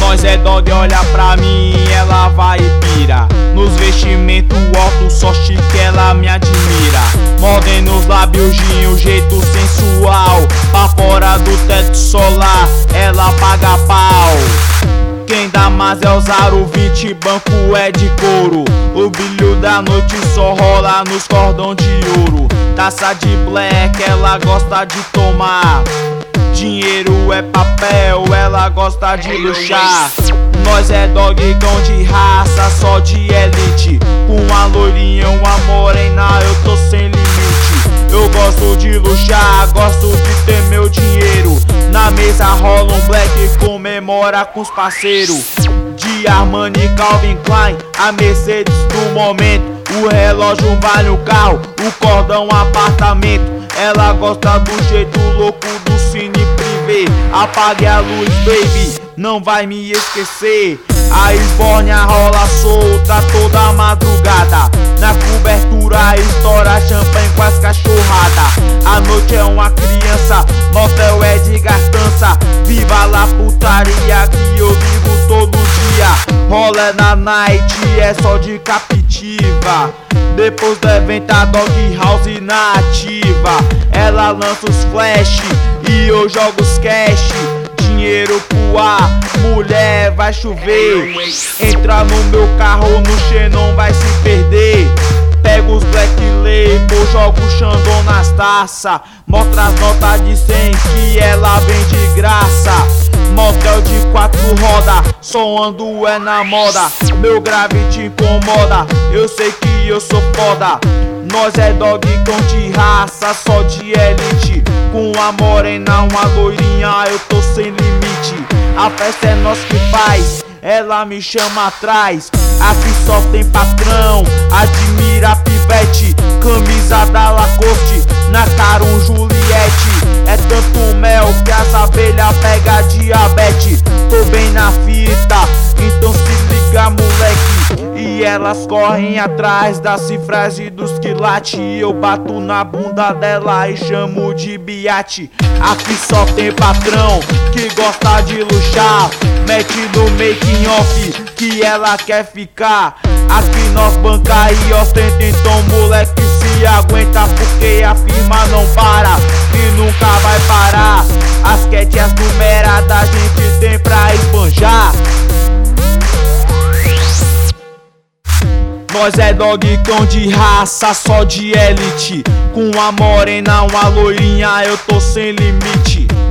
Nós é dog, olha pra mim, ela vai e pira. Nos vestimentos altos, só chique, ela me admira. Mordendo os lábios de um jeito sensual. Pra fora do teto solar, ela paga pau. Quem dá mais é usar o 20, banco é de couro. O brilho da noite só rola nos cordão de ouro. Taça de black, ela gosta de tomar. Dinheiro é papel, ela gosta de luxar. Nós é dog, cão de raça, só de elite. Com a loirinha, uma morena, eu tô sem limite. Eu gosto de luxar, gosto de ter meu dinheiro. Na mesa rola um black e comemora com os parceiros. De Armani, Calvin Klein, a Mercedes do momento. O relógio vale o carro, o cordão apartamento. Ela gosta do jeito louco do cine privê. Apague a luz, baby, não vai me esquecer. A esbórnia rola solta toda madrugada. Na cobertura estoura champanhe com as cachorradas. A noite é uma criança, motel é de gastança. Viva la putaria que eu vivo todo dia. Rola na night, é só de captiva. Depois do evento a dog house na ativa. Ela lança os flash e eu jogo os cash. Dinheiro pro ar, mulher vai chover. Entra no meu carro, no Xenon vai se perder. Pega os black label, joga o Xandão nas taças. Mostra as notas de 100 que ela vem de graça. Motel de 4 rodas, só ando é na moda. Meu grave te incomoda, eu sei que eu sou foda. Nós é dog, cão de raça, só de elite. Com a morena, uma loirinha, eu tô sem limite. A festa é nós que faz, ela me chama atrás. Aqui só tem patrão, admira pivete. Camisa da Lacoste, na cara um Juliette. É tanto mel que as abelhas pega diabetes. Tô bem na fita, então se liga moleque. E elas correm atrás das cifras e dos quilates. Eu bato na bunda dela e chamo de biate. Aqui só tem patrão que gosta de luxar. Mete no making off que ela quer ficar. Aqui nós banca e ostenta, então moleque se aguenta. Porque a firma não para e nunca vai parar. As quietinhas numeradas a gente tem pra esbanjar. Nós é dog, cão de raça, só de elite. Com a morena, uma loirinha, eu tô sem limite.